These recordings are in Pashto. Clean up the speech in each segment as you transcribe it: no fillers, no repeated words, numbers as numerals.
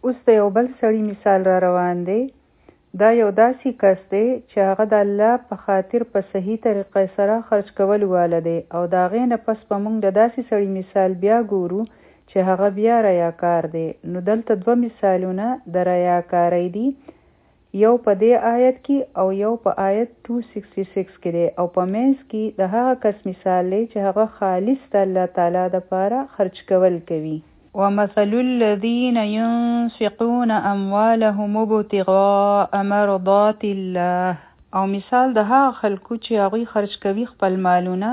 اوس د یو بل سړي مثال را روان دی. دا یو داسې کس دی چې هغه د الله په خاطر په صحیح طریقه سره خرج کول واله دی، او د هغې نه پس به موږ د داسې سړي مثال بیا ګورو چې هغه بیا ریاکار دی. نو دلته دوه مثالونه د ریاکارۍ دي، یو په دې آیت کې او یو په آیت 266 کې دی، او په منځ کې د هغه کس مثال دی چې هغه خالص د الله تعالی دپاره خرج کول کوي. ومثل الذين ينفقون أموالهم ابتغاء مرضات الله، او مثال د هغه خلکو چې هغوی خرج کوي خپل مالونه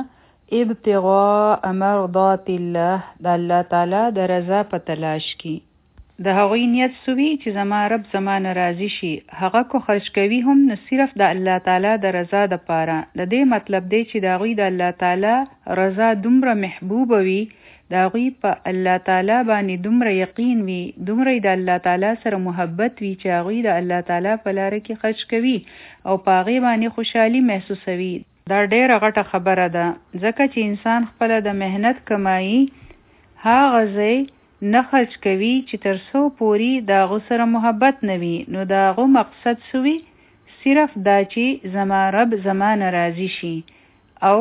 ابتغاء مرضات الله، د الله تعالی د رضا په تلاش کې. د هغوی نیت سوي چې زما رب زما نه راضي شي، هغه کو خرج کوي هم نه صرف د الله تعالی د رضا دپاره. د دې مطلب دی چې د هغوی د الله تعالی رضا دومره محبوبه وي، د هغوی په الله تعالی باندې دومره یقین وي، دومره د الله تعالی سره محبت وي چې هغوی د الله تعالی په لاره کې خرج کوي او په هغې باندې خوشحالي محسوسوي. دا ډیره غټه خبره ده، ځکه چې انسان خپله د مهنت کمایي هغه ځای نه خرج کوي چې تر څو پورې د هغو سره محبت نه وي. نو د هغو مقصد سوي صرف دا چې زما رب زما نه راضي شي، او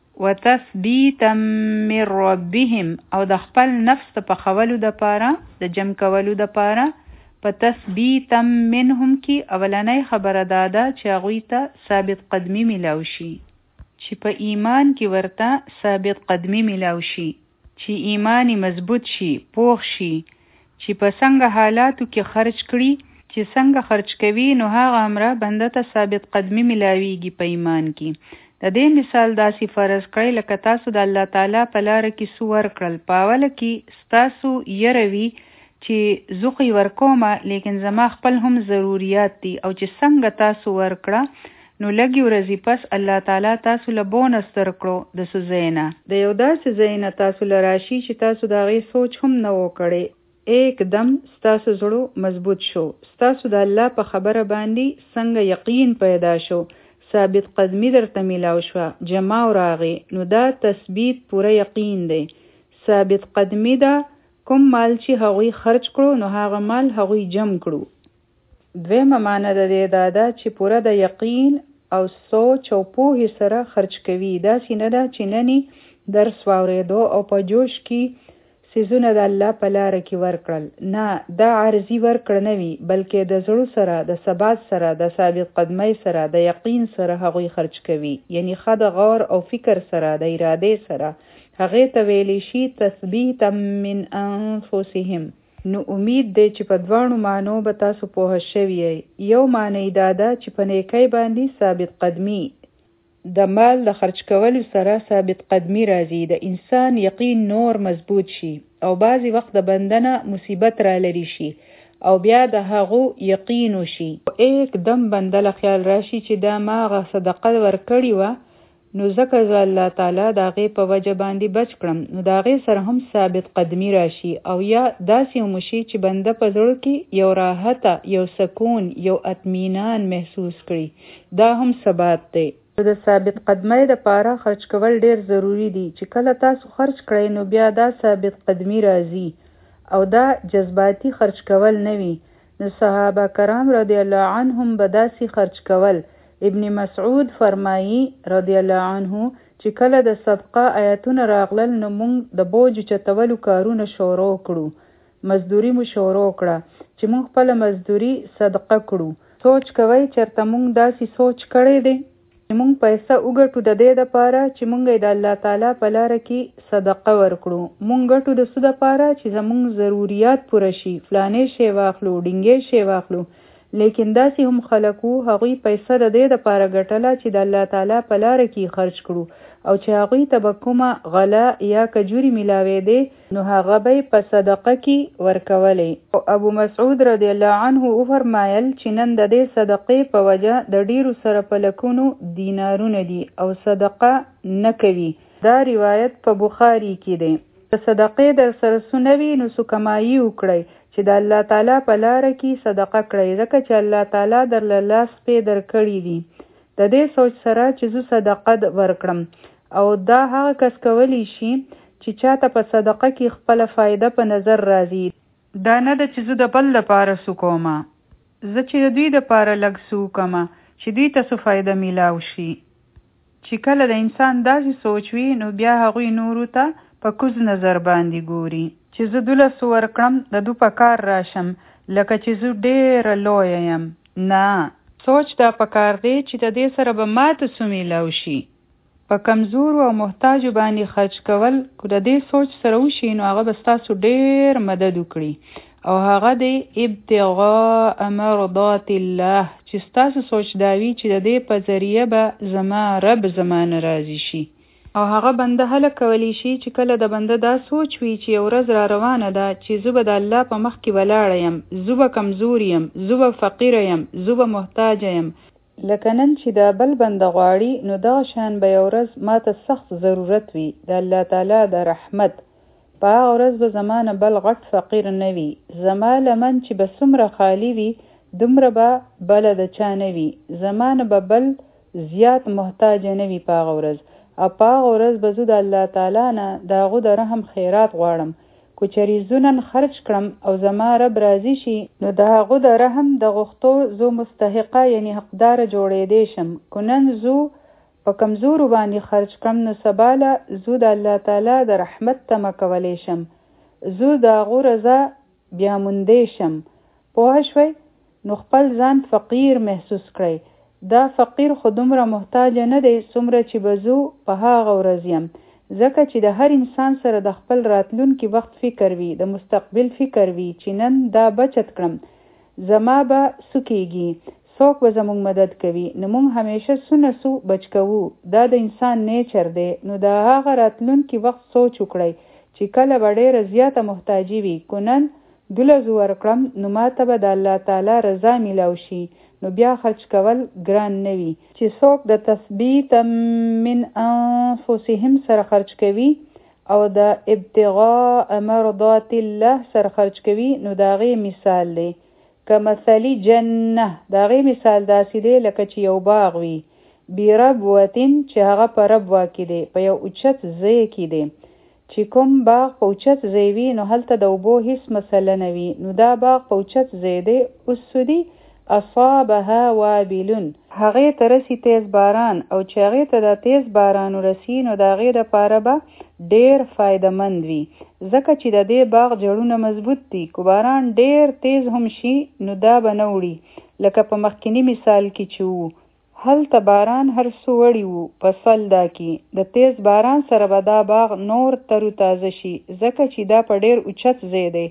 وتثبیتا من ربهم، او د خپل نفس د پخولو دپاره، د جمع کولو دپاره. په تثبیتا منهم کې اولنۍ خبره دا ده چې هغوی ته ثابت قدمی ملاو شي، چې په ایمان کې ورته ثابت قدمی ملاو شي، چې ایمانی مضبوط شي، پوخ شي، چې په څنګه حالاتو کې خرج کړي، چې څنګه خرج کوي نو هغه امره بنده ته ثابت قدمی ملاویږي په ایمان کې. د دې مثال داسې فرض کړئ لکه تاسو د الله تعالی په لاره کې څه ورکړل. په اوله کې ستاسو یره وي چې زوخی ورکومه، لیکن زما خپل هم ضروریات دي، او چې څنګه تاسو ورکړه نو لږې ورځې پس الله تعالی تاسو له بونس درکړو د څه ځای نه، د یو داسې ځای نه تاسو له راشي چې تاسو د هغې سوچ هم نه و کړی. ایکدم ستاسو زړه مضبوط شو، ستاسو د الله په خبره باندې څنګه یقین پیدا شو، ثابت قدمی درته ملاو شوه، جماو راغی. نو دا تثبیت پوره یقین دی، ثابت قدمی ده. کوم مال چې هغوی خرج کړو نو هغه مال هغوی جمع کړو. دویمه معنی د دې دا ده چې پوره د یقین او سوچ او پوهې سره خرج کوي. داسې نه ده چې ننی درس واورېدو او په جوش کې سیزونه د الله په لاره کې ورکړل. نه، دا عارضي ورکړه نه وي، بلکې د زړه سره، د ثبات سره، د ثابت قدمۍ سره، د یقین سره هغوی خرج کوي، یعنی ښه د غور او فکر سره، د ارادې سره. هغې ته ویلی شي تثبیتا من انفسهم. نو امید دی چې په دواړو معنو به تاسو پوه شوي یې. یو معنی دا ده چې په نیکۍ باندې ثابت قدمی، د مال د خرج کولو سره ثابت قدمی راځي، د انسان یقین نور مضبوط شي، او بعضی وخت د بندنه مصیبت را لري شي او بیا د هغو یقین وشي، ایک دم بنده له خیال راشي چې دا ما هغه صدقه ورکړې وه، نو ځکه زه الله تعالی د هغې په وجه باندې بچ کړم، نو د هغې سره هم ثابت قدمی راشي. او یا داسې هم وشي چې بنده په زړه کې یو راحته، یو سکون، یو اطمینان محسوس کړي، دا هم ثبات دی. د ثابت قدمۍ دپاره خرج کول ډیر ضروری دي، چې کله تاسو خرج کړئ نو بیا دا ثابت قدمی راځي، او دا جذباتی خرج کول نه وي. نو صحابه کرام رضی الله عنهم به داسې خرج کول. ابن مسعود فرمایي رضی الله عنه چې کله د صدقه آیتونه راغلل نو موږ د بوج چتولو کارونه شروع کړو، مزدوري مو شروع کړه چې موږ خپله مزدوري صدقه کړو. سوچ کوئ چېرته موږ داسې سوچ کړی دی چې موږ پیسه وګټو د دې دپاره چې موږ یې د الله تعالی په لاره کې صدقه ورکړو. موږ ګټو د څه دپاره چې زموږ ضروریات پوره شي، فلانې شی واخلو، ډینګې شی واخلو. لیکن داسې هم خلک وو هغوی پیسه د دې دپاره ګټله چې د الله تعالی په لاره کې خرج کړو، او چې هغوی ته به کومه غله یا کجوري میلاوېدې نو هغه به یې په صدقه کې ورکولی. او ابو مسعود رضی الله عنه وفرمایل چې نن د دې صدقې په وجه د ډیرو سره په لکونو دینارونه دي او صدقه نه کوي. دا روایت په بخاري کې دی. د صدقې در سره څه نه وي نو څه کمایي وکړئ چې د الله تعالی په لاره کې صدقه کړئ، ځکه چې الله تعالی درله لاس پې درکړي دي. د دې سوچ سره چې زه صدقه ورکړم، او دا هغه کس کولی شي چې چاته په صدقه کې خپله فایده په نظر راځي. دا نه ده چې زه د بل دپاره څه کومه، زه چې د دوی دپاره لږ څه وکړمه چې دوی ته څه فایده میلاو شي. چې کله د انسان داسې سوچ وي نو بیا هغوی نورو ته په کوز نظر باندې ګوري چې زه 12 ورکړم د دو په کار راشم لکه چې زه ډېره لویه یم. نه، سوچ دا پکار دی چې د دې سره به ماته څه میلاو شي. په کمزورو او محتاجو باندې خرچ کول که د دې سوچ سره وشي نو هغه به ستاسو ډېر مدد وکړي او هغه دی ابتغاء مرضات الله، چې ستاسو سوچ دا وي چې د دې په ذریعه به زما رب زما نه راضي شي. او هغه بنده هله کولی شي چې کله د بنده دا سوچ وي چې یو ورځ را روانه ده چې زه به د الله په مخ کې ولاړه یم، زه به کمزور یم، زه به فقیره یم، زه به محتاجه یم، لکه نن چې دا بل بنده غواړي نو دغه شان به یو ورځ ماته سخت ضرورت وي د الله تعالی د رحمت. په هغه ورځ به زما نه بل غټ فقیر نه وي، زما لمن چې به څومره خالی وي دومره به بله د چا نه وي، زما نه به بل زیات محتاج نه وي په هغه ورځ. او په هغه ورځ به زه د الله تعالی نه د هغو د رحم خیرات غواړم. که چېرې زه نن خرج کړم او زما رب راضي شي نو د هغو د رحم د غوښتو زه مستحقه یعنی حقداره جوړېدی شم. که نن زه په کمزورو باندې خرج کړم نو سبا له زه د الله تعالی د رحمت تمه کولی شم، زه د هغو رضا بیا موندی شم. پوه شوئ؟ نو خپل ځان فقیر محسوس کړئ. دا فقیر خو دومره محتاج نه دی څومره چې به زه په هغه ورځ یم، ځکه چې د هر انسان سره د خپل راتلونکي وخت فکر وي، د مستقبل فکر وي چې نن دا بچت کړم، زما به څه کېږي، څوک به زموږ مدد کوي. نو موږ همیشه څه نه څه بچ کوو، دا د انسان نیچر دی. نو د هغه راتلونکي وخت سوچ وکړئ چې کله به ډېره زیاته محتاجي وي. که نن 12 ورکړم نو ماته به د الله تعالی رضا میلاو شي نو بیا خرج کول ګران نه وي. چې څوک د تثبیت من انفسهم سره خرج کوي او د ابتغاء مرضات الله سره خرج کوي نو د هغې مثال دی کمثل جنه، د هغې مثال داسې دی لکه چې یو باغ وي بربوتن چې هغه په ربوه کې دی، په یو اوچت ځای کې دی. چې کوم باغ په اوچت ځای وي نو هلته د اوبو هیڅ مسله نه وي. نو دا باغ په اوچت ځای دی. اسودي اصابها وابلون، هغې ته رسی تیز باران، او چې هغې ته دا تیز باران ورسی نو د هغې دپاره به ډېر فایده مند وي، ځکه چې د دې باغ جړونه مضبوط دي. که باران ډېر تیز هم شي نو دا به نه وړي، لکه په مخکینی مثال کې چې وو هلته باران هر څه وړي وو په سلدا کې. د تیز باران سره به دا باغ نور تر تازه شي، ځکه چې دا په ډېر اوچت ځای دی.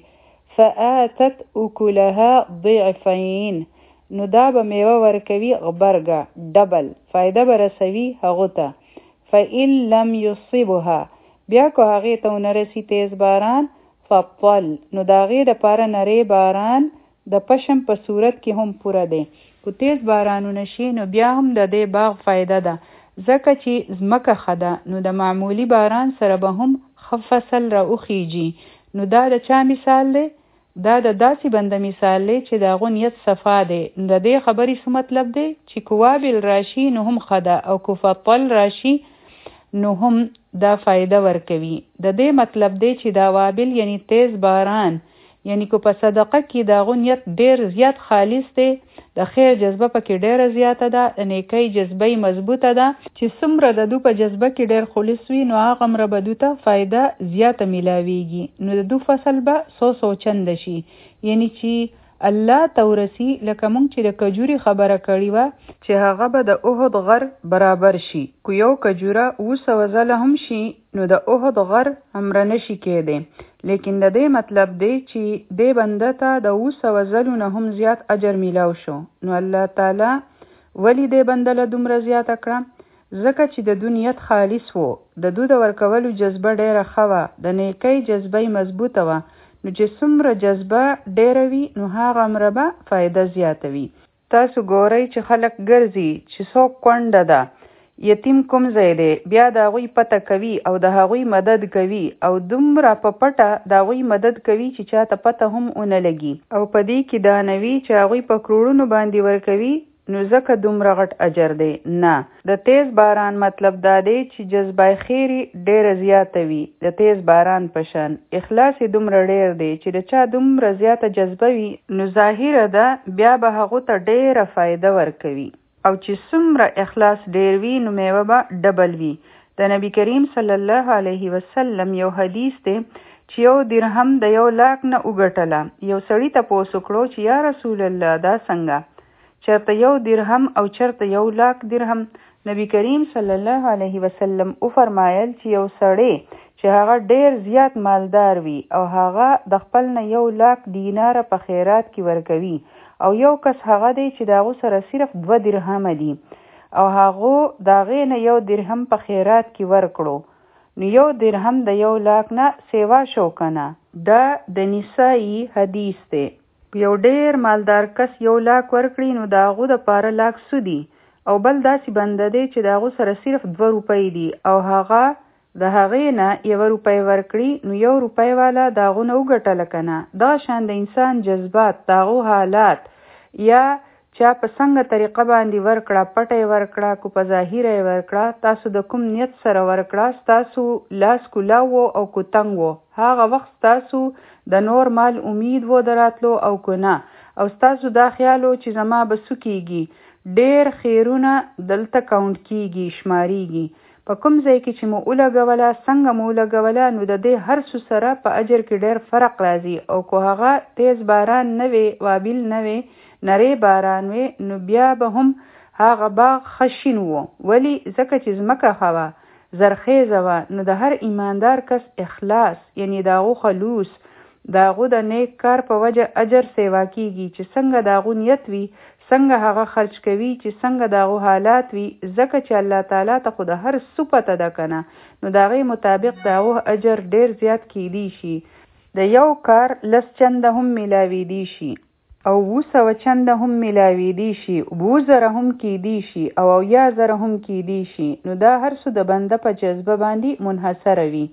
فآتت اکلها ضعفین، نو دا به میوه ورکوي غبرګه ډبل، فایده به رسوي هغو ته. فإن لم یصبها، بیا که هغې ته ونه رسي تیز باران، فطل، نو د هغې دپاره نری باران د پشم په صورت کې هم پوره دی. که تیز بارانونه شي نو بیا هم د دې باغ فایده ده، ځکه چې ځمکه ښه ده نو د معمولی باران سره به هم ښه فصل را وخیږي. نو دا د چا مثال دی؟ دا د داسې بنده مثال دی چې د هغو نیت صفا دی. د دې خبرې څه مطلب دی؟ چې که وابل راشي نو هم ښه ده، او که فطل راشي نو هم دا فایده ورکوي. د دې مطلب دی چې دا وابل یعنی تیز باران، یعنی که په صدقه کې د هغو نیت ډېر زیات خالص دی، د خیر جذبه پکې ډېره زیاته ده، د نیکۍ جذبه یې مضبوطه ده، چې څومره د دو په جذبه کې ډېر خلص وي نو هغه مره به دو ته فایده زیاته میلاویږي. نو د دو فصل به 100 چنده شي، یعنی چې الله ته ورسي. لکه مونږ چې د کجوري خبره کړې وه چې هغه به د احد غر برابر شي. که یو کجوره 200 ځله هم شي نو د احد غر همره نشي کېدی. لیکن د دې مطلب دی چې دې بنده ته د 200 ځلو نه هم زیات اجر میلاو شو. نو الله تعالی ولی دې بنده له دومره زیاته کړه؟ ځکه چې د دو نیت خالص وو، د دو د ورکولو جذبه ډېره ښه وه، د نیکۍ جذبه یې مضبوطه وه. نو چې څومره جذبه ډېره وي نو هغه مره به فایده زیاته وي. تاسو ګورئ چې خلک ګرځي چې څوک کونډه ده، یتیم کوم ځای دی، بیا د هغوی پته کوي او د هغوی مدد کوي، او دومره په پټه د هغوی مدد کوي چې چاته پته هم ونه لګي. او په دې کې دا نه وي چې هغوی په کروړونو باندې ورکوي، نو ځکه دومره غټ اجر دی. نه، د تیز باران مطلب دا دی چې جذبه خیری ډیره زیاته وي، د تیز باران په شان. اخلاص دومره ډیر دی چې د چا دومره زیاته جذبه وي نو ظاهره ده بیا به هغه ته ډیره فایده ورکوي، او چې څومره اخلاص ډیر وي نو میوه به ډبل وي. د نبی کریم صلی الله علیه وسلم یو حدیث دی چې 1 درهم د 1 لاک نه وګټله. یو سړي تپوس وکړو چې یا رسول الله دا څنګه؟ چرته 1 درهم او چرته 1 لاک درهم؟ نبی کریم صلی الله علیه وسلم او فرمایل چې یو سړی چې هغه ډیر زیات مالدار وي او هغه د خپل نه 1 لاک دینار په خیرات کې ورکوي، او یو کس هغه دی چې داغه سره صرف 2 درهم دي او هغه داغه نه 1 درهم په خیرات کې ورکړو، نو 1 درهم د 1 لاک نه سیوا شو کنه. دا د نسائی حدیث دی. یو ډیر مالدار کس 1 لاک ورکړي نو داغه د 1 لاک سودی، او بل داسې بنده دی چې داغه سره صرف 2 روپۍ دي او هغه د هغې نه 1 روپۍ ورکړي نو 1 روپۍ والا داغه نه وګټله کنه. دا شان د انسان جذبات، داغه حالات، یا چا په څنګه طریقه باندې ورکړه، پټه ورکړه کو په ظاهره ورکړه، تاسو د کوم نیت سره ورکړه، تاسو لاس کولاو او کو تنګ وو، هغه وخت تاسو د نورمال امید و دراتلو او کو نه، او تاسو دا خیالو چې زما به سکیږي، ډیر خیرونه دلته کاونټ کیږي، شماریږي. په کوم ځای کې چې مو ولګوله، څنګه مو ولګوله، نو د دې هر څه سره په اجر کې ډیر فرق راځي. او کو هغه تیز باران نه وي، وابل نه وي، نری باران وي، نو بیا به هم هغه باغ خشین وو. ولی ځکه چې ځمکه هوا زرخیزه وه، نو د هر ایماندار کس اخلاص یعنی داغو خلوص، داغو د نیک کار په وجه اجر سیوا کیږي. چې څنګه داغو نیت وي، څنګه هغه خرج کوي، چې څنګه داغو حالات وي، ځکه چې الله تعالی ته خو د هر څه پته ده کنه، نو داغه مطابق داغو اجر ډیر زیات کیدی شي. د یو کار 10 چنده هم ملاویدی شي، او 200 چنده هم ملاویدی شي، 2000 هم کیدی شي، او 1000 هم کیدی شي. نو دا هر څه د بنده په جذبه باندې منحصر وي.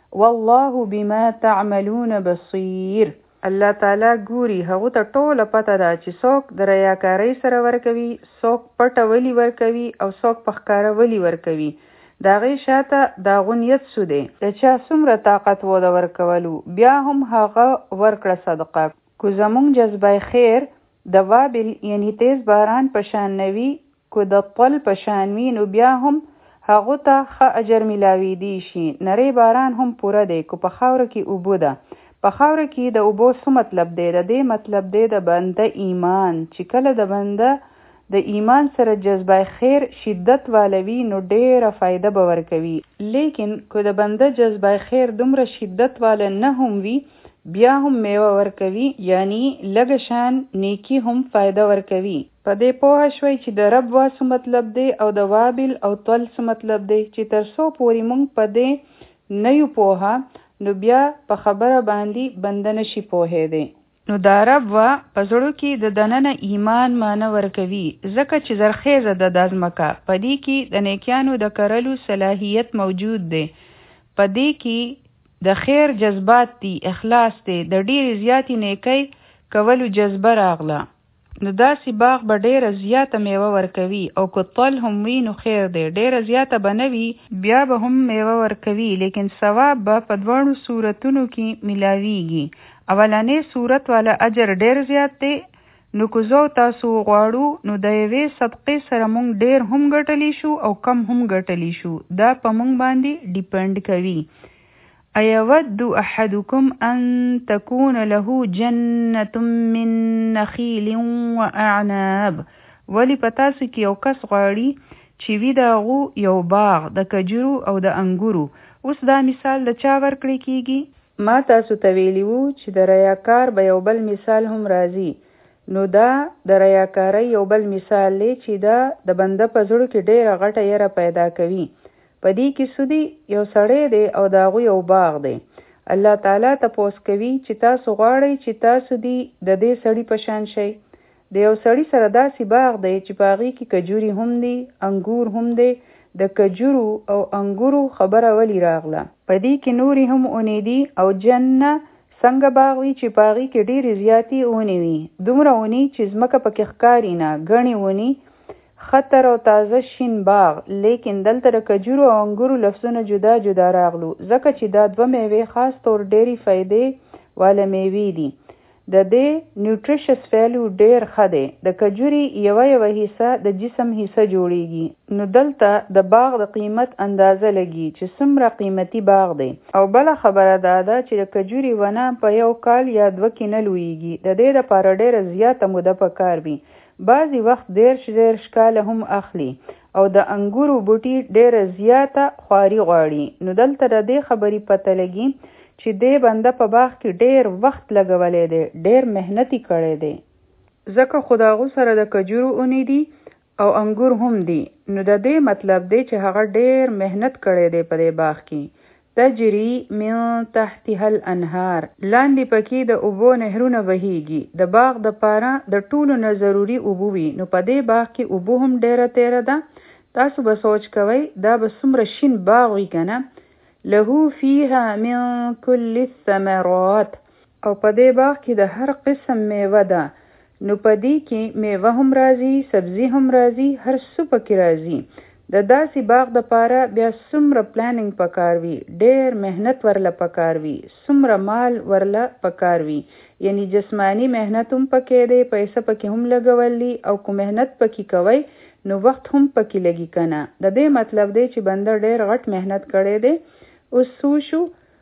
والله بما تعملون بصیر. الله تعالی ګوري، هغه ته ټوله پته ده چې څوک د ریاکارۍ سره ورکوي، څوک پټه ولی ورکوي، او څوک په ښکاره ولی ورکوي. د هغې شاته د هغه نیت څه دی، د چا څومره طاقت و د ورکولو، بیا هم هغه ورکړه صدقه. کو زمونږ جذبه خیر د وابل یعنی تیز باران په شان نوي، کو د طل په شان وي، نو بیا هم هغه ته ښه اجر ملاویدی شي. نری باران هم پوره دی، کو په خاوره کې اوبه ده. په خاوره کې د اوبو څه مطلب دی؟ د دې مطلب دی د بنده ایمان، چې کله د بنده د ایمان سره جذبه خیر شدت والوي نو ډیره فایده به ورکوي. لیکن کو د بنده جذبه خیر دومره شدت والا نه هم وي، بیا هم میوه ورکوي، یعنی لږ شان نیکی هم فایده ورکوي. په دې پوه شوي چې د رب واسو مطلب دی او د وابل او طل څه مطلب دی، چې تر څو پورې مونږ په دې نه یو پوهه نو بیا په خبره باندې بنده نشي پوهېدی. نو دا رب وا په زړه کې د دننه ایمان معنی ورکوي، ځکه چې زرخیزه د ځمکه، په دې کې د نیکیانو د کرلو صلاحیت موجود دی، په دې کې د خیر جذبات دي، اخلاص دی، د ډیرې زیاتی نیکی کولو جذبه راغله، نو داسې باغ به ډیره زیاته میوه ورکوي. او که طل هم وي نو خیر دی، ډیره زیاته به نه وي، بیا به هم میوه ورکوي، لیکن ثواب به په 2 صورتونو کې ملاویږي. اولنې صورت والا اجر ډیر زیات دی، نو که زو تاسو غواړو نو د یوې صدقې سره مونږ ډیر هم ګټلی شو او کم هم ګټلی شو، دا په مونږ باندې ډیپند کوي. ايود احدكم ان تكون له جنة من نخيل واعناب. ولی پتاسو کې یو کس غواړي چې وی داغو یو باغ د کجورو او د انګورو. اوس دا مثال د چا ورکړی کیږي؟ ما تاسو ته ویلی وو چې د ریاکار به یو بل مثال هم راځي. نو دا د ریاکارۍ یو بل مثال دی چې دا د بنده په زړه کې ډیره غټه یره پیدا کوي. په دې کې سودی یو سړی دی او داغو یو باغ دی. الله تعالی تپوس کوي چې تاسو غواړئ چې تاسو دی د دې سړي په شان شئ. د یو سړي سره داسې باغ دی چې په هغې کې کجوري هم دی، انګور هم دی. د کجورو او انګورو خبره ولی راغله، په دې کې نورې هم اونې دي. او جنه څنګه باغ وي چې پاغي کې ډېرې زیاتې اونې وي، دومره اونې چې ځمکه پکې ښکاري نه، ګڼې اونې، خطر او تازه شین باغ. لیکن دلته د کجورو او انګورو لفظونه جدا جدا راغلو ځکه چې دا دوه میوې خاص طور ډېرې فایدې واله میوې دي. د دې نیوټریشس ویلیو ډېر ښه دی. د کجوري یوه حصه د جسم حصه جوړیږي. نو دلته د باغ د قیمت اندازه لګي چې څومره قیمتي باغ دی. او بله خبره دا ده چې د کجوري ونه په 1 کال یا 2 کې نه لویږي. د دې لپاره ډېره زیاته موده پکار وي. بعضې وخت 13 کاله هم اخلي. او د انګورو بوټي ډېره زیاته خواري غواړي. نو دلته د دې خبرې پته لګي چې دې بنده په باغ کې ډېر وخت لګولی دی، ډېر محنتي کړی دی. ځکه خو د هغو سره د کجورو اونې دي او انګور هم دي. نو د دې مطلب دی چې هغه ډېر محنت کړی دی په دې باغ کې. تجري من تحتها الانهار، لاندې پکې د اوبو نهرونه بهیږي. د باغ د پاره د ټولو نه ضروري اوبه وي. نو په دې باغ کې اوبه هم ډېره تیره ده. تاسو به سوچ کوئ دا به څومره شین باغ وي که نه. له فيها من كل الثمرات، او په دې باغ کې د هر قسم میوه ده. نو په دې کې میوه هم راځي، سبزي هم راځي، هر څه پکې راځي. د داسې باغ دپاره بیا څومره پلانینګ پکار وي، ډېر محنت ورله پکار وي، څومره مال ورله پکار وي. یعنی جسمانی محنت هم پکې دی، پیسه پکې هم لګول دي، او که محنت پکې کوئ نو وخت هم پکې لګي که نه. د دې مطلب دی چې بنده ډېر غټ محنت کړی دی. اوس څو شو؟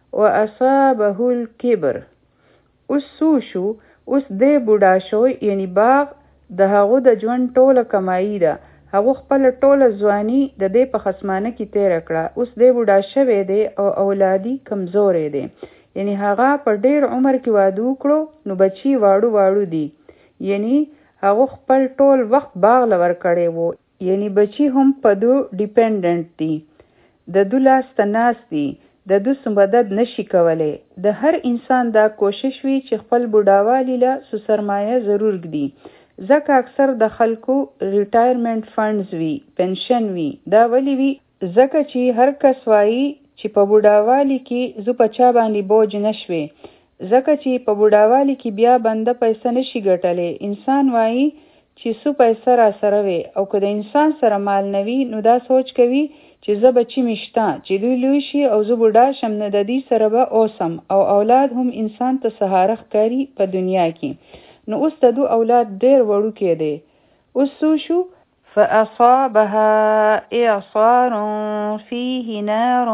واصابه الکبر. اوس څو شو؟ اوس دی بوډا شو. یعنی باغ د هغو د ژوند ټوله کمایي ده. هغو خپله ټوله ځواني د دې په خصمانه کې تېره کړه. اوس دی بوډا شوی دی او اولادي کمزوری دی. یعنی هغه په ډېر عمر کې واده وکړو نو بچي واړو دي. یعنی هغو خپل ټول وخت باغ له ورکړی وو. یعنی بچي هم په دو ډیپینډنټ دي، د دو لاس ته ناست دي، د دو مدد نشي کولی. د هر انسان دا کوشش وي چې خپل بوډاوالي له سو سرمایه ضرور ږدي. ځکه اکثر د خلکو ریټایرمنټ فنډز وي، پنشن وي. دا ولی وي؟ ځکه چې هر کس وایي چې په بوډاوالي کې زه په چا باندې بوج نشوي. ځکه چې په بوډاوالي کې بیا بنده پیسه نشي ګټلی. انسان وایي چې څو پیسه را سره وي، او که د انسان سره مال نه وي نو دا سوچ کوي چې زه بچي مشته چې دوی لوی شي او زه بوډا شم نو د دې سره به اوسم. او اولاد هم انسان ته سهاره ښکاري په دنیا کې. نو اوس د دو اولاد ډېر وړوکی دی. اوس څو شو؟ فاصابها اعصار فيه نار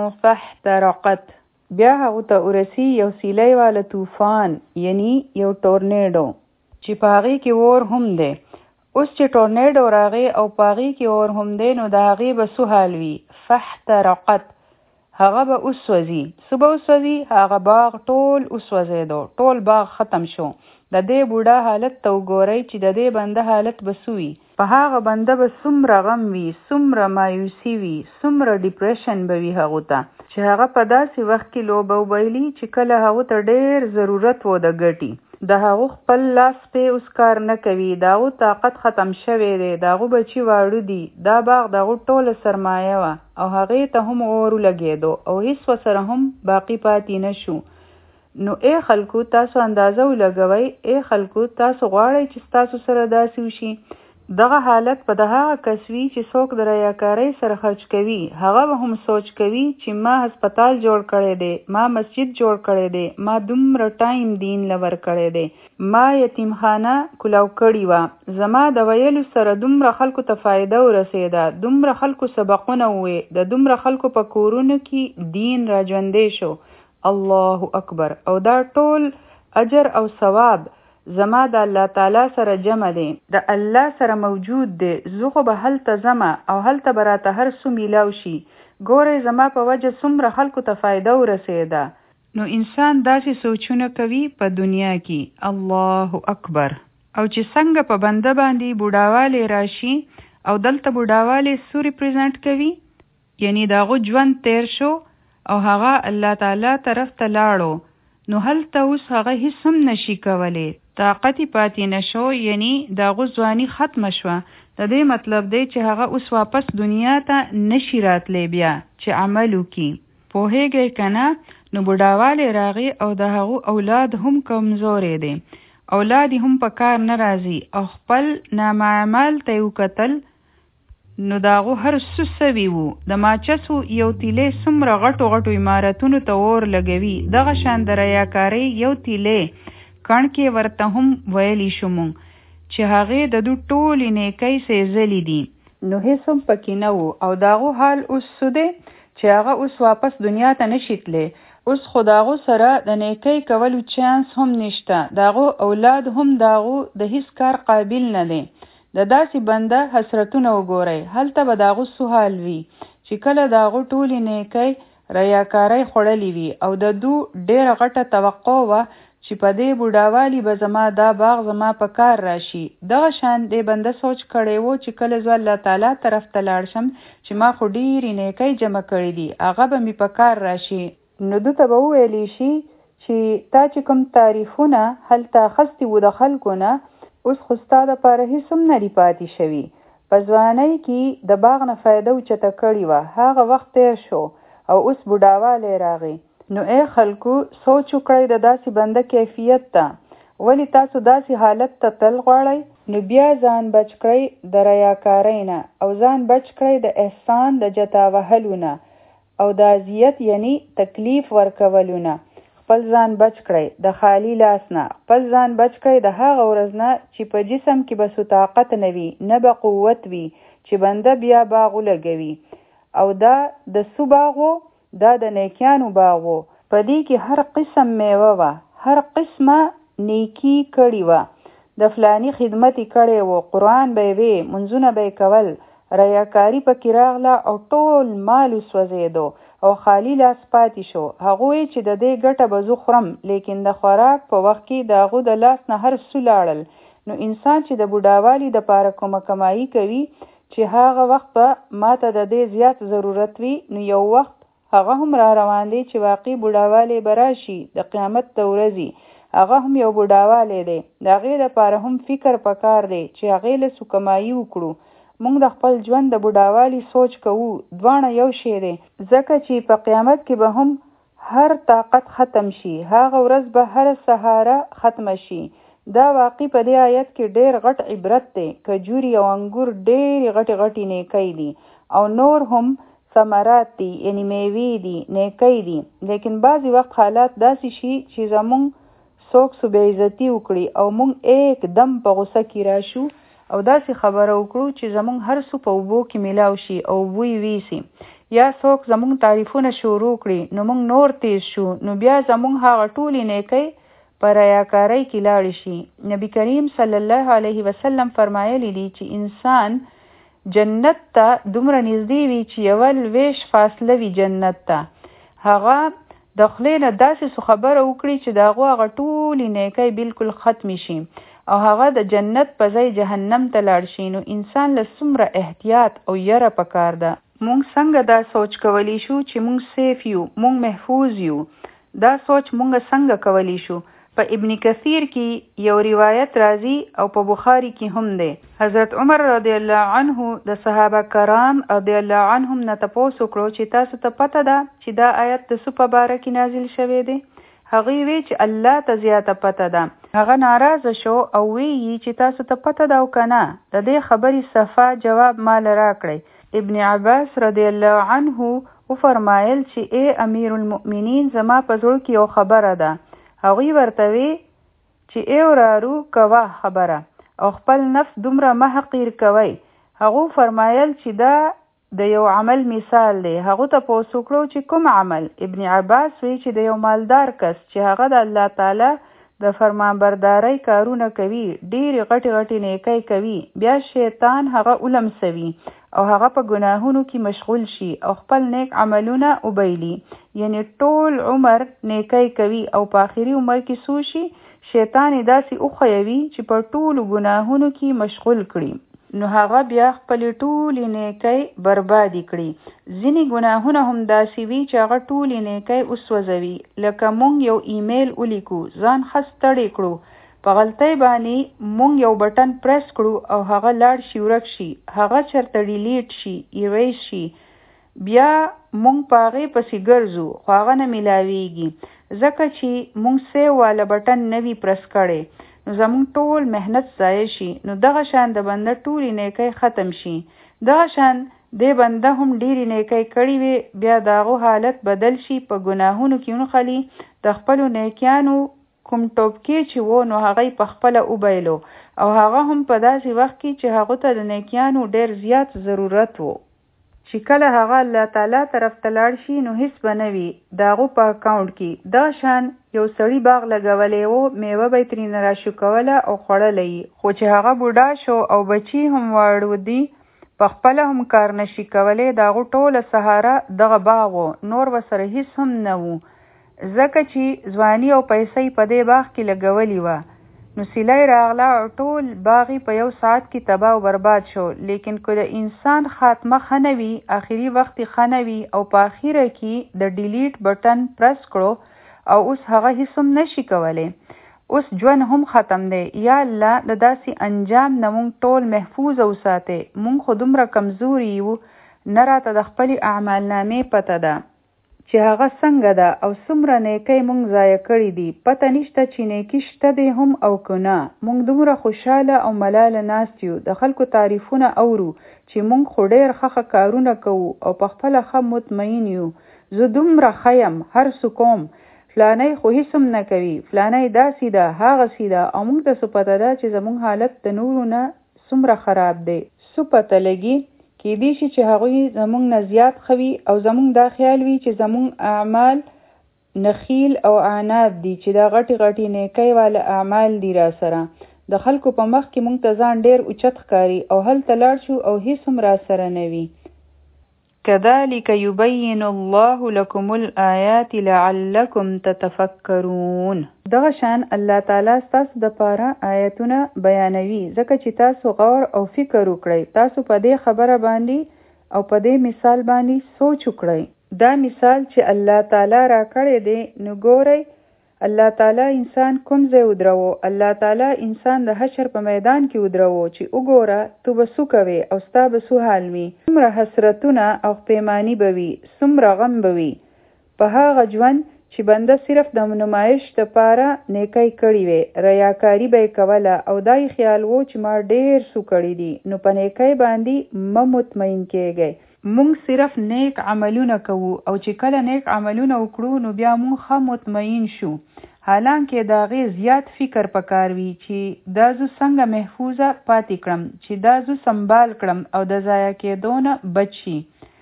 فاحترقت. بیا هغو ته ورسی یو سیلی والا طوفان، یعنی یو ټورنیډو چې په هغې کې اور هم دی. اوس چې ټورنیډو راغی او په هغې کې اور هم دی نو د هغې به څه حال وي؟ فاحترقت، هغه به وسوځي. څه به وسوځي؟ هغه باغ ټول وسوځېدو، ټول باغ ختم شو. د دې بوډا حالت ته وګورئ چې د دې بنده حالت به څه وي. په هغه بنده به څومره غم وي، څومره مایوسي وي، څومره ډیپریشن به وي هغو ته چې هغه په داسې وخت کې لوبه وبایلي چې کله هغو ته ډېر ضرورت و د ګټي. د هغو خپل لاس پې اوس کار نه کوي، د هغو طاقت ختم شوی دی، د هغو بچي واړه دي. دا باغ د هغو ټوله سرمایه وه او هغې ته هم اور ولګېدو او هیڅ ورسره هم باقي پاتې نه شو. نو ای خلکو تاسو اندازه ولګوئ. ای خلکو تاسو غواړئ چې ستاسو سره داسې وشي؟ دغه حالت په د هغه کس وي چې څوک د ریاکارۍ سره خرچ کوي. هغه به هم سوچ کوي چې ما هسپتال جوړ کړی دی، ما مسجد جوړ کړی دی، ما دومره ټایم دین لور کړی دی، ما یتیمخانه کلاو کړې وه، زما د ویلو سره دومره خلکو ته فایده ورسېده، دومره خلکو سبقونه ووې، د دومره خلکو په کورونو کې دین را ژوندی شو. الله اکبر. او دا ټول اجر او ثواب زما د الله تعالی سره جمع دی، د الله سره موجود دی. زه خو به هلته ځمه او هلته به راته هر څه میلاو شي. ګورئ زما په وجه څومره خلکو ته فایده ورسېده. نو انسان داسې سوچونه کوي په دنیا کې. الله اکبر. او چې څنګه په بنده باندې بوډاوالی راشي او دلته بوډاوالی څه ریپرزنټ کوي؟ یعنی د هغو ژوند تیر شو او هغه الله تعالی طرف ته لاړو، نو هلته اوس هغه هیڅ هم نشي کولی، طاقت پاتې نشو، یعنی د هغو ځواني ختمه شوه. د دې مطلب دی چې هغه اوس واپس دنیا ته نشي راتلی بیا چې عمل وکړي. پوهیږئ که نه؟ نو بوډاوالی راغی او د هغو اولاد هم کمزوری دی. اولاد هم په کار نه راځي او خپل نامعمل ته یې وکتل نو د هغو هر څه سوي وو. د ماچسو یو تیلی څومره غټو غټو عمارتونو ته اور لګوي، دغه شان د ریاکارۍ یو تیلی کڼکې ورته هم ویلی شو مونږ چې هغې د دو ټولې نیکۍ سېزلي دي. نو هېڅ هم پکې نه وو او د هغو حال اوس څه دی چې هغه اوس واپس دنیا ته نشي تللی. اوس خو د هغو سره د نیکۍ کولو چانس هم نشته. د هغو اولاد هم د هغو د هېڅ کار قابل نه دی. د داسې بنده حسرتونه وګورئ. هلته به د هغو څه حال وي چې کله د هغو ټولې نیکۍ ریاکارۍ خوړلې وي او د دو ډېره غټه توقع وه چې په دې بوډاوالي به زما دا باغ زما په کار راشي. دغه شان دې بنده سوچ کړی و چې کله زه الله تعالی طرف ته لاړ شم چې ما خو ډېرې نیکۍ جمع کړي دي، هغه به مې په کار راشي. نو ده ته به وویلی شي چې تا چې کوم تعریفونه هلته اخیستي وو د خلکو نه، اوس خو ستا دپاره هېڅ هم نه دي پاتې شوي. په ځوانۍ کې د باغ نه فایده اوچته کړې وه، هغه وخت تیر شو او اوس بوډاوالی راغی. نو ای خلکو سوچ وکړئ د داسې بنده کیفیت ته. ولې تاسو داسې حالت ته تل غواړئ؟ نو بیا ځان بچ کړئ د ریاکارۍ نه او ځان بچ کړئ د احسان د جتا وهلو نه او د اذیت یعنی تکلیف ورکولو نه. خپل ځان بچ کړئ د خالی لاس نه. خپل ځان بچ کړئ د هغه ورځ نه چې په جسم کې به څه طاقت نه وي نه به قوت وي چې بنده بیا باغ ولګوي. او دا د څو باغ و؟ دا د نیکیانو باغ و. په دې کې هر قسم میوه وه، هر قسمه نیکی کړې وه. د فلانی خدمت یې کړی و، قرآن به یې وی، منځونه به یې کول، ریاکاري پکې راغله او ټول مال وسوځېدو او خالی لاس پاتې شو. هغوی چې د دې ګټه به زه خورم، لیکن د خوراک په وخت کې د هغو د لاس نه هر څه لاړل. نو انسان چې د بوډاوالي دپاره کومه کمایي کوي چې هغه وخت به ماته د دې زیات ضرورت وي، نو یو وخت هغه هم را روان دی چې واقعي بوډاوالی به راشي د قیامت د ورځې. هغه هم یو بوډاوالی دی. د هغې دپاره هم فکر پکار دی چې هغې له څه کمایي وکړو. موږ د خپل ژوند د بوډاوالي سوچ کوو، دواړه یو شی دی، ځکه چې په قیامت کې به هم هر طاقت ختم شي، هغه ورځ به هر سهاره ختمه شي. دا واقعي په دې آیت کې ډېر غټ عبرت دی. کجوري او انګور ډېرې غټې غټې نیکۍ دي او نور هم ثمرات دي، یعنی میوې دي، نیکۍ دي. لیکن بعضې وخت حالات داسې شي چې زمونږ څوک سو بې عزتي وکړي او مونږ ایک دم په غوسه کې راشو او داسې خبره وکړو چې زمونږ هر څه په اوبو کې میلاو شي او بوی ویسي. یا څوک زمونږ تعریفونه شروع کړي نو مونږ نور تیز شو، نو بیا زمونږ هغه ټولې نیکۍ په ریاکارۍ کې لاړې شي. نبی کریم صلی الله علیه وسلم فرمایلی دی چې انسان جنت ته دومره نږدې وي چې یوه لویشت فاصله وي جنت ته. هغه د خولې نه داسې څه خبره وکړي چې د هغو هغه ټولې نیکۍ بالکل ختمې شي او هغه د جنت په ځای جهنم ته لاړ شي. نو انسان له څومره احتیاط او یره پکار ده. مونږ څنګه دا سوچ کولی شو چې مونږ سیف یو، مونږ محفوظ یو؟ دا سوچ مونږ څنګه کولی شو؟ په ابن کثیر کې یو روایت راځي او په بخاری کې هم دی. حضرت عمر رضی الله عنه د صحابه کرام رضی الله عنهم نه تپوس وکړو چې تاسو ته پته ده چې دا آیت د څه په باره کې نازل شوی دی؟ هغوی وی چې الله ته زیاته پته ده. هغه ناراضه شو او وی چې تاسو ته پته ده او که نه؟ د دې خبرې صفا جواب مال راکړئ. ابن عباس رضی الله عنه وفرمایل چې ای امیر المؤمنین، زما په زړه کې یو خبره ده. هغوی ورته وی چې ای ورارو کوه خبره او خپل نفس دومره مه حقیر کوئ. هغو فرمایل چې دا د یو عمل مثال دی. هغو ته تپوس وکړو چې کوم عمل؟ ابن عباس وی چې د یو مالدار کس چې هغه د الله تعالی د فرمانبردارۍ کارونه کوي، ډېرې غټې غټې نیکۍ کوي، بیا شیطان هغه ولمسوي او هغه په ګناهونو کې مشغول شي او خپل نیک عملونه وبایلي. یعنی ټول عمر نیکۍ کوي او په آخري عمر کې څه شي؟ شیطان یې داسې وښیوي چې په ټولو ګناهونو کې مشغول کړي، نو هغه بیا خپلې ټولې نیکۍ بربادي کړي. ځینې ګناهونه هم داسې وي چې هغه ټولې نیکۍ وسوځوي. لکه مونږ یو ایمیل ولیکو، ځان ښه ستړی کړو، په غلطۍ باندې مونږ یو بټن پریس کړو او هغه لاړ شي، ورک شي، هغه چرته ډیلیټ شي، ایریز شي، بیا مونږ په هغې پسې ګرځو خو هغه نه میلاویږي ځکه چې مونږ سیو والا بټن نه وي پرس کړی نو زمونږ ټول محنت ضایع شي نو دغه شان د بنده ټولې نیکۍ ختم شي دغه شان دې بنده هم ډېرې نیکۍ کړې وي بیا د هغو حالت بدل شي په ګناهونو کې ونښلي د خپلو نیکیانو کوم ټوپکې چې و نو هغه یې پخپله وبایلو او هغه هم په داسې وخت کې چې هغو ته د نیکیانو ډېر زیات ضرورت و چې کله هغه الله تعالی طرف ته لاړ شي نو هیڅ به نه وي د هغو په اکاونټ کې دغه شان یو سړي باغ لګولی و میوه به یې ترېنه راشکوله او خوړلی خو چې هغه بوډا شو او بچي هم واړه دي پخپله هم کار نشي کولی د هغو ټوله سهاره دغه باغ و نور ورسره هیڅ هم نه و ځکه چې ځواني او پیسې په دې باغ کې لګولې وه نو سیلۍ راغله او ټول باغ په یو ساعت کې تباه او برباد شو لیکن که د انسان خاتمه ښه نه وي آخري وخت یې ښه نه وي او په اخره کې د ډیلیټ بټن پرس کړو او اوس هغه هیڅ هم نشي کولی اوس ژوند هم ختم دی یا الله د داسې انجام نه مونږ ټول محفوظ وساتې مونږ خو دومره کمزوري یو نه راته د خپلې اعمالنامې پته ده چې هغه څنګه ده او څومره نیکۍ مونږ ضایع کړي دي پته نشته چې نیکي شته دی هم او که نه مونږ دومره خوشحاله او ملاله ناست یو د خلکو تعریفونه اورو چې مونږ خو ډېر ښه کارونه کوو او پخپله ښه مطمئن یو زه دومره ښه یم هر څه کوم فلانی خو هیڅ هم نه کوي فلانی داسې ده هغسې ده او موږ ته څه پته ده چې زموږ حالت د نورو نه څومره خراب دی څه پته لګي کیدای شي چې هغوی زموږ نه زیات ښه وي او زموږ دا خیال وي چې زموږ اعمال نخیل او عناد دي چې دا غټې غټې نیکۍ والا اعمال دي را سره د خلکو په مخ کې موږ ته ځان ډېر اوچت ښکاري او هلته لاړ شو او هیڅ هم را سره نه وي كذلك يبين الله لكم الآيات لعلكم تتفكرون دغه شان الله تعالی تاسو د پاره آیتونه بیانوي ځکه چې تاسو غور او فکر وکړئ تاسو په دې خبره باندې او په دې مثال باندې سوچ وکړئ دا مثال چې الله تعالی را کړی دی نو ګورئ الله تعالی انسان کوم ځای ودرو الله تعالی انسان د حشر په میدان کې ودرو چې وګوره تو به څه کوې او ستا به څه حال وي څومره حسرتونه او پیمانی به وي څومره غم به وي په هغه ژوند چې بنده صرف د نمایش دپاره نیکۍ کړې وې ریاکاري به یې کوله او دا یې خیال و چې ما ډېر څه کړي دي نو په نیکۍ باندې مه مطمئن کېږئ مونږ صرف نیک عملونه کوو او چې کله نیک عملونه وکړو نو بیا مونږ ښه مطمئن شو حالانکه د هغې زیات فکر پکار وي چې دا زه څنګه محفوظه پاتې کړم چې دا زه سنبال کړم او د ضایع کېدو نه بچ شي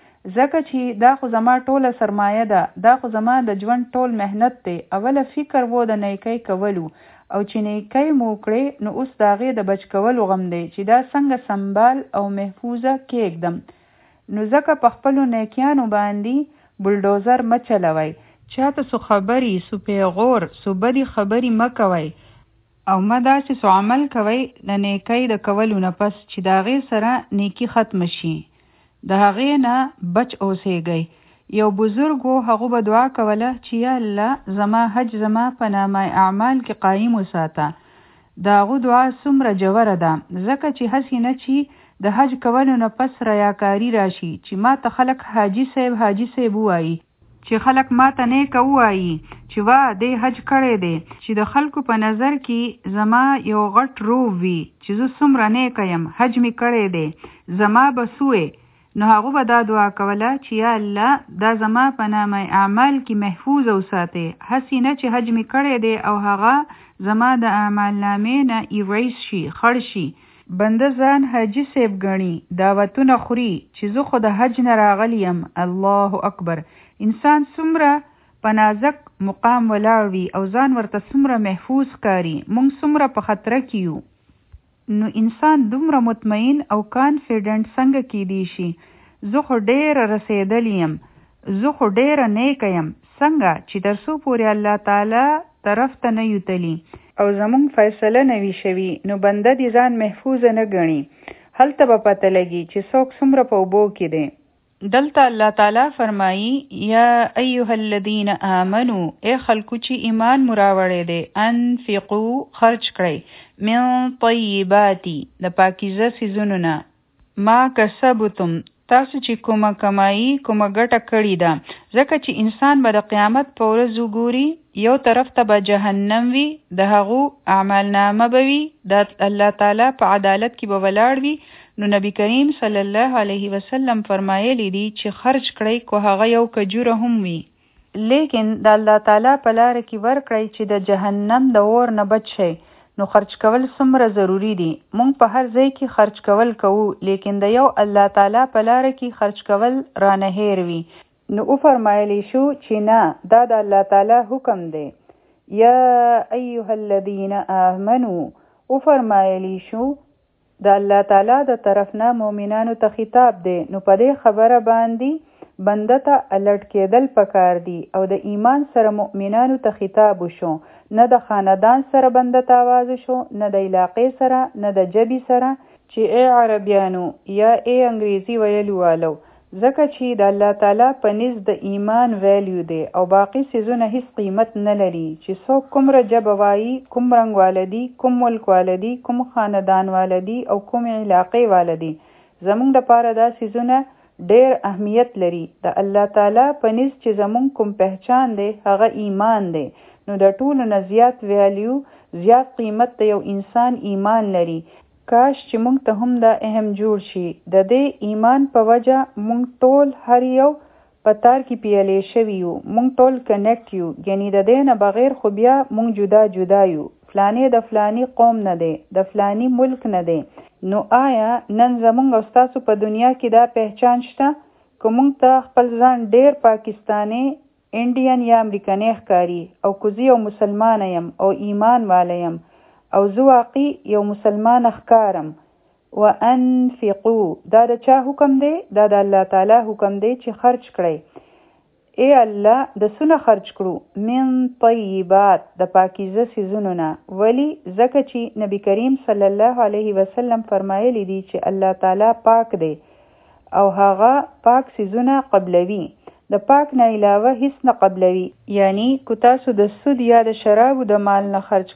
ځکه چې دا خو زما ټوله سرمایه ده دا خو زما د ژوند ټول محنت دی اوله فکر و د نیکۍ کولو او چې نیکۍ مو وکړې نو اوس د هغې د بچ کولو غم دی چې دا څنګه سنبال او محفوظه کېږدم نو ځکه په خپلو نیکیانو باندې بلډوزر مه چلوئ چاته څو خبرې څو پیغور څو بدې خبرې مه کوئ او مه داسې څو عمل کوئ د نیکۍ د کولو نه پس چې د هغې سره نیکي ختمه شي د هغې نه بچ اوسېږئ یو بزرګ و هغو به دعا کوله چې یا الله زما حج زما په نامه اعمال کې قایم وساته د هغو دعا څومره جوره ده ځکه چې هسې نه چې د حج کولو نه پس ریاکاري راشي چې ما ته خلک حاجي صاحب ووایي چې خلک ما ته نیکه ووایي چې وا دې حج کړی دی چې د خلکو په نظر کې زما یو غټ روب وي چې زه څومره نیکه یم حج مې کړی دی زما به سوې نو هغو به دا دعا کوله چې یا الله دا زما په نامه اعمال کې محفوظ وساتې هسې نه چې حج مې کړی دی او هغه زما د اعمال نامې نه ایریس شي خړ شي بنده ځان حاجي صاحب ګڼي دعوتونه خوري چې زه خو د حج نه راغلی یم الله اکبر انسان څومره په نازک مقام ولاړ وي او ځان ورته څومره محفوظ کاري موږ څومره په خطره کې یو نو انسان دومره مطمئن او کانفیډنټ څنګه کیدی شي زه خو ډېره رسېدلی یم زه خو ډېره نیکه یم څنګه چې تر څو پورې الله تعالی طرف ته نه یوتلی او زمونږ فیصله نه وي شوي نو بنده دې ځان محفوظه نه ګڼي هلته به پته لګي چې څوک څومره په اوبو کې دی دلته الله تعالی فرمایي یا ایها الذین آمنو ای خلکو چې ایمان مو راوړی دی انفقو خرج کړئ من طیباتی د پاکیزه څیزونو نه ما کسبتم تاسو چې کومه کمایي کومه ګټه کړې ده، ځکه چې انسان به د قیامت په ورځ وګوري، یو طرف ته به جهنم وي، د هغو اعمالنامه به وي، د الله تعالی په عدالت کې به ولاړ وي. نو نبی کریم صلی الله علیه وسلم فرمایلی دی چې خرج کړئ کو هغه یو کجوره هم وي، لیکن د الله تعالی په لاره کې ورکړئ چې د جهنم د اور نه بچ شئ. نو خرج کول څومره ضروری دي. مونږ په هر ځای کې خرج کول کوو، لیکن د یو الله تعالی په لاره کې خرج کول رانه هیر وي. نو او فرمایلی شو چې نه، دا د الله تعالی حکم دی. یا ایها الذین آمنو، او فرمایلی شو د الله تعالی د طرف نه مؤمنانو ته خطاب دی. نو په دې خبره باندې بنده ته الرټ کېدل پکار دي، او د ایمان سره مؤمنانو ته خطاب وشو، نه د خاندان سره بنده ته آواز شو، نه د علاقې سره، نه د جبی سره چې ای عربیانو یا ای انګریزي ویلو والو، ځکه چې د الله تعالی په نزد د ایمان ویلیو دی او باقی څیزونه هیڅ قیمت نه لري. چې څوک کومره ژبه وایي، کوم رنګ والدي، کوم ملک والدي، کوم خاندان والدي او کوم علاقې والدي، زمونږ دپاره دا څیزونه ډیر اهمیت لري. د الله تعالی په نزد چې زمونږ کوم پہچان دی هغه ایمان دی. نو د ټولو نه زیات ویلیو، زیات قیمت د یو انسان ایمان لري. کاش چې مونږ ته هم دا اهم جوړ شي. د دې ایمان په وجه مونږ ټول هر یو په تار کې پیلې شوي یو، مونږ ټول کنیکټ یو، یعنی د دې نه بغیر خو بیا مونږ جدا جدا یو. فلانی د فلانی قوم نه دی، د فلانی ملک نه دی. نو آیا نن زمونږ او ستاسو په دنیا کې دا پہچان شته؟ که مونږ ته خپل ځان ډیر پاکستانی، انډین یا امریکنی ښکاري، او که زه یو مسلمان یم او ایمان والا یم او زه واقعي یو مسلمان ښکارم، وانفقو، دا د چا حکم دی؟ دا د الله تعالی حکم دی چې خرج کړئ. ای الله د څونه خرج کړو؟ من طیبات، د پاکیزه څیزونو نه. ولی؟ ځکه چې نبی کریم صلی الله علیه وسلم فرمایلی دی چې الله تعالی پاک دی او هغه پاک څیزونه قبلوي، د پاک نه علاوه هیڅ نه قبلوي. یعنی که تاسو د سود یا د شرابو د مال نه خرج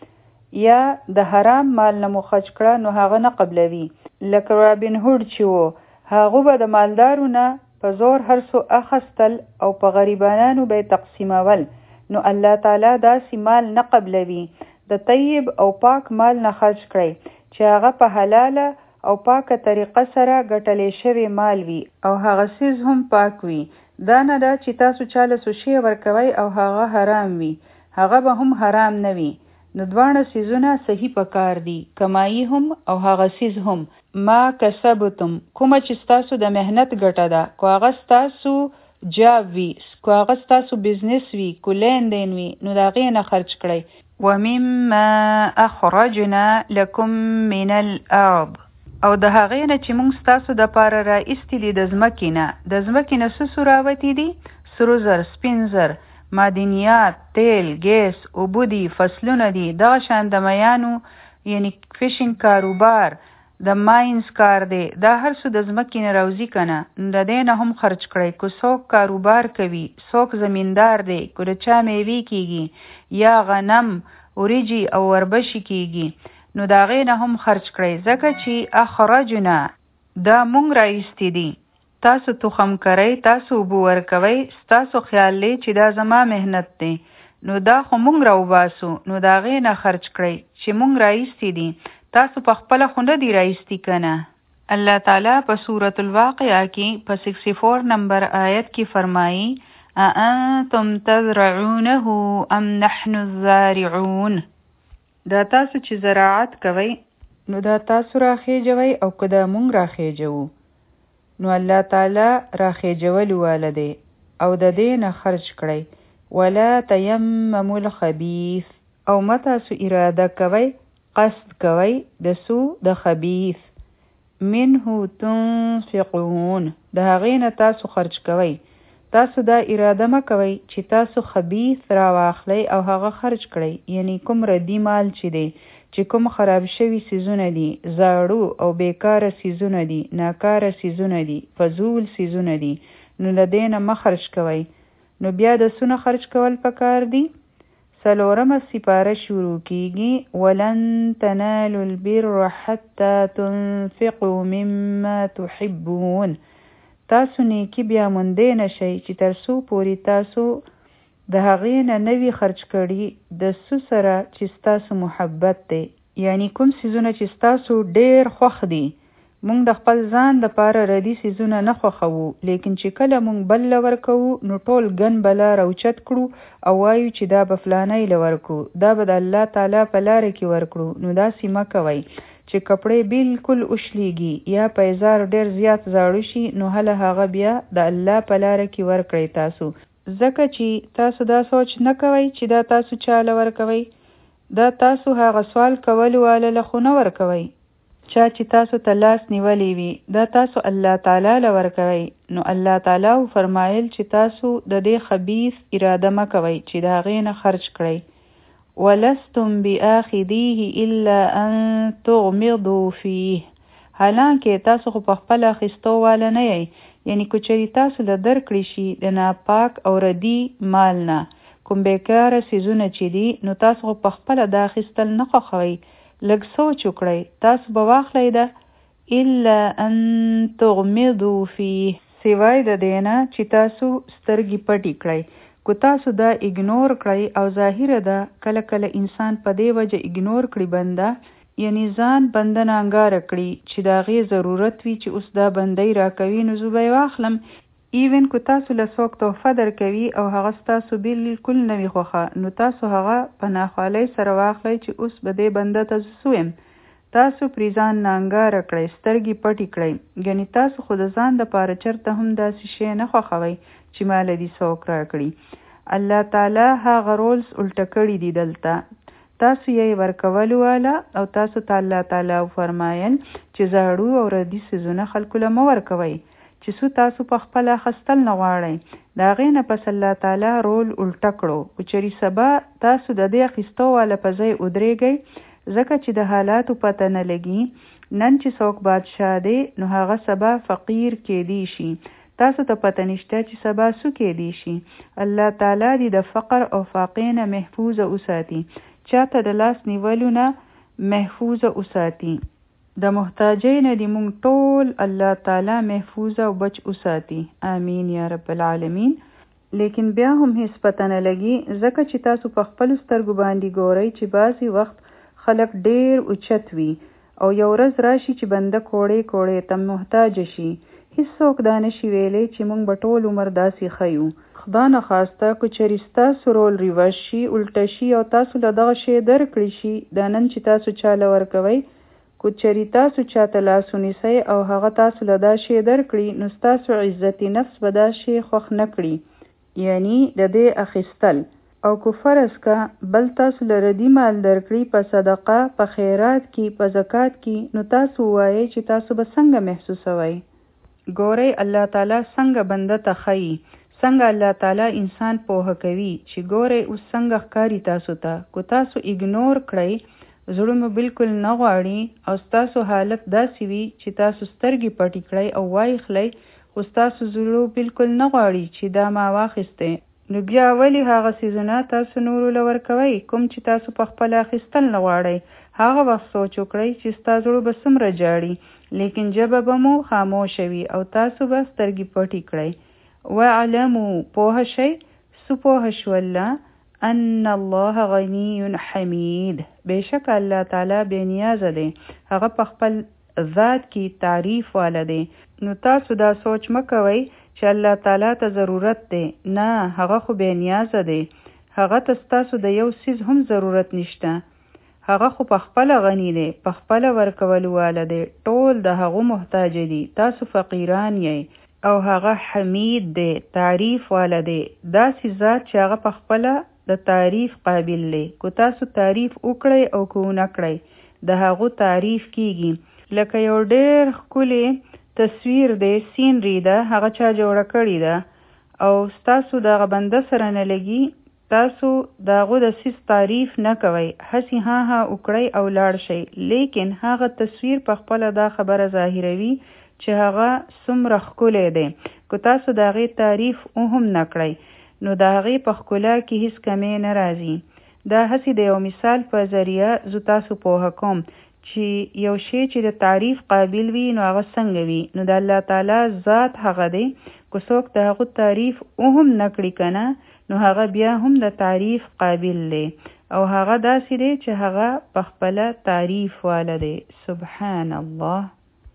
کړئ یا د حرام مال نه مو خرج کړه، نو هغه نه قبلوي. لکه رابین هود چې و، هغه به د مالدارو نه په زور هر څه اخستل او په غریبانو به تقسیمول. نو الله تعالی داسې مال نه قبلوي. د طیب او پاک مال نه خرج کړئ چې هغه په حلاله او پاکه طریقه سره ګټلې شوی مال وي او هغه څیز هم پاک وي. دا نه ده چې تاسو چاله څه شی ورکوئ او هغه حرام وي، هغه به هم حرام نه وي. نو دواړه څیزونه صحیح پکار دي، کمایي هم او هغه څیز هم. ما کسبتم، کومه چې ستاسو د مهنت ګټه ده، کو هغه ستاسو جاب وي، کو هغه ستاسو بزنس وي، کو لین دین وي، نو د هغې نه خرج کړئ. ومما اخرجنا لکم من الارض، او د هغې نه چې موږ ستاسو دپاره را ایستي دي د ځمکې نه. د ځمکې نه څه څه راوتي دي؟ سرو زر، سپین زر، معدنیات، تیل، ګیس، اوبه دي، فصلونه دي، دغه شان د میانو یعنی فشنګ کاروبار، د ماینز کار دی، دا هر څه د ځمکې نه راوځي که نه، د دې نه هم خرج کړئ. که څوک کاروبار کوي، څوک زمیندار دی، که د چا میوې کیږي یا غنم، وریجې او وربشې کیږي، نو د هغې نه هم خرج کړئ. ځکه چې اخرجنا دا مونږ رایستی دي. تاسو تخم کرئ، تاسو اوبه ورکوئ، ستاسو خیال دی چې دا زما مهنت دی، نو دا خو مونږ راوباسو، نو د هغې نه خرج کړئ چې مونږ رایستی دي. تاسو په خپله خو نه دی رایستی که نه. الله تعالی په سورة الواقعه کې په 64 نمبر آیت کې فرمایي اانتم تزرعونه ام نحن الزارعون، دا تاسو چې زراعت کوئ نو دا تاسو راخیجوئ او که دا مونږ راخیجوو، نو الله تعالی راخیجولو والا دی او د دې نه خرج کړئ. ولا تیمموا الخبیث، او مه تاسو اراده کوئ، قصد کوئ د سو د خبیث، منه تنفقون، د هغې نه تاسو خرج کوئ. تاسو دا اراده مه کوئ چې تاسو خبیث راواخلئ او هغه خرج کړئ، یعنی کوم ردی مال چې دی، چې کوم خراب شوي سیزونه دي، زاړو او بیکاره سیزونه دي، ناکاره سیزونه دي، فضول سیزونه دي، نو له دې نه مه خرج کوئ. نو بیا د څونه خرج کول پکار دي؟ 4مه سپاره شروع کیږي، ولن تنالوا البر حتى تنفقوا مما تحبون. تاسو نیکی بیا موندی نشئ چې تر څو پورې تاسو د هغې نه نوي خرج کړي د څه سره چې ستاسو محبت دی. یعنی کوم څیزونه چې ستاسو ډیر خوښ دي. مونږ د خپل ځان دپاره ردي څیزونه نه خوښوو، لیکن چې کله مونږ بل له ورکوو نو ټول ګن بلا راوچت کړو او وایو چې دا به فلانی له ورکړو، دا به د الله تعالی په لاره کې ورکړو. نو داسې مه کوئ چې کپړې بالکل وشلیږي یا پیزار ډیر زیات زاړه شي، نو هله هغه بیا د الله په لاره کې ورکړئ تاسو. ځکه چې تاسو دا سوچ نه کوئ چې دا تاسو چاله ورکوئ، دا تاسو هغه سوال کولو والا له خو نه ورکوئ. چا چې تاسو ته لاس نیولی وي دا تاسو الله تعالی له ورکوئ. نو الله تعالی فرمایل چې تاسو د دې خبیث اراده مه کوئ چې د هغې نه خرج کړئ. ولستم بآخذیه الا ان تغمضوا فیه، حالانکه تاسو خو په خپله اخیستو واله نه یئ. یعنی که چېرې تاسو له درکړی شي د ناپاک او ردي مال نه کوم بیکاره څیزونه چې دي، نو تاسو خو په خپله دا اخیستل نه خوښوئ. لږ سوچ وکړئ، تاسو به واخلئ ده الا ان تغمضوا فیه، سوای د دې نه چې تاسو سترګې پټې کړئ. که تاسو دا اګنور کړئ او ظاهره ده کله کله انسان په دې وجه اګنور کړي بنده، یعنی ځان بنده نانګاره کړي چې د هغې ضرورت وي چې اوس دا بندۍ راکوي نو زه به یې واخلم. ایون که تاسو له څوک تحفه درکوي او هغه ستاسو بالکل نه وي خوښه، نو تاسو هغه په ناخوالۍ سره واخلئ چې اوس به دې بنده ته زه سویم. تاسو پرې ځان نانګاره کړئ، سترګې پټې کړئ. ګنې تاسو خو د ځان دپاره چېرته هم داسې شی نه خوښوئ چې ماله دې څوک راکړي. الله تعالی هغه رولز الټه کړي دي دلته. تاسو یې ورکولو والا او تاسو ته الله تعالی فرمایل چې زاړو او ردي څیزونه خلکو له مه ورکوئ چې څو تاسو په خپله اخیستل نه غواړئ. د هغې نه پس الله تعالی رول الټه کړو. که چېرې سبا تاسو د دې اخیستو والا په ځای ودرېږئ، ځکه چې د حالاتو پته نه لګي. نن چې څوک بادشاه دی نو هغه سبا فقیر کېدی شي، تاسو ته پته نشته چې سبا څه کېدی شي. الله تعالی دې د فقر او فاقې نه محفوظه وساتي، چاته د لاس نیولو نه محفوظه وساتي. د محتاجۍ نه دې مونږ ټول الله تعالی محفوظ او بچ وساتي. آمین یا رب العالمین. لیکن بیا هم هیڅ پته نه لګي، ځکه چې تاسو په خپلو سترګو باندې ګورئ چې بعضې وخت خلک ډیر اوچت وي او یو ورځ راشي چې بنده کوړې کوړې ته محتاج شي. هیڅوک دا نشي ویلی چې مونږ به ټول عمر داسې ښه یو. خدا نه خواسته که چېرې ستاسو رول ریورس شي، الټه شي او تاسو له دغه شی درکړي شي، دا نن چې تاسو چاله ورکوئ، که چېرې تاسو چاته لاس ونیسئ او هغه تاسو له دا شی درکړي، نو ستاسو عزتي نفس به دا شی خوښ نه کړي، یعنی د دې اخیستل. او که فرض که بل تاسو له ردي مال درکړي په صدقه، په خیرات کې، په زکات کې، نو تاسو ووایئ چې تاسو به څنګه محسوسوئ. ګورئ الله تعالی څنګه بنده ته ښیي، څنګه الله تعالی انسان پوهه کوي چې ګورئ اوس څنګه ښکاري تاسو ته. که تاسو اګنور کړئ، زړه مو بالکل نه غواړي او ستاسو حالت داسې وي چې تاسو سترګې پټې کړئ او وایخلئ، خو ستاسو زړه بالکل نه غواړي چې دا ما واخیستی، نو بیا ولې هغه څیزونه تاسو نورو له ورکوئ کوم چې تاسو په خپله اخیستل نه غواړئ. هغه وخت سوچ وکړئ چې ستا زړه به څومره جاړي، لیکن ژبه به مو خاموشه وي او تاسو به سترګې پټې کړئ. واعلموا، پوه شئ، څه پوه شوله، ان الله غنی حمید، بېشک الله تعالی بې نیازه دی، هغه په خپل ذات کې تعریف والا دی. نو تاسو دا سوچ مه کوئ چې الله تعالی ته ضرورت دی، نه، هغه خو بې نیازه دی، هغه ته ستاسو د یو څیز هم ضرورت نشته. هغه خو په خپله غنی دی، په خپله ورکولو والا دی، ټول د هغو محتاج دي، تاسو فقیران یې. او هغه حمید دی، تعریف والا دی، داسې ذات چې هغه په خپله د تعریف قابل دی. که تاسو تعریف وکړئ او که ونه کړئ، د هغو تعریف کیږي. لکه یو ډیر ښکلی تصویر دی، سینری ده، هغه چا جوړه کړې ده او ستاسو دغه بنده سره نه لګي، تاسو د هغو د څیز تعریف نه کوئ، هسې ها ها وکړئ او لاړ شئ. لیکن هغه تصویر په خپله دا خبره ظاهروي چې هغه څومره ښکلی دی. که تاسو د هغې تعریف هم نه کړئ، نو د هغې په ښکلا کې هیڅ کمی نه راځي. دا هسې د یو مثال په ذریعه زه تاسو پوهه کوم چې یو شی چې د تعریف قابل وي نو هغه څنګه وي، نو د الله تعالی ذات هغه دی. که څوک د هغه تعریف هم نکړي کنه نو هغه بیا هم د تعریف قابل دی، او هغه داسې دی چې هغه په خپله تعریف والا دی. سبحان الله.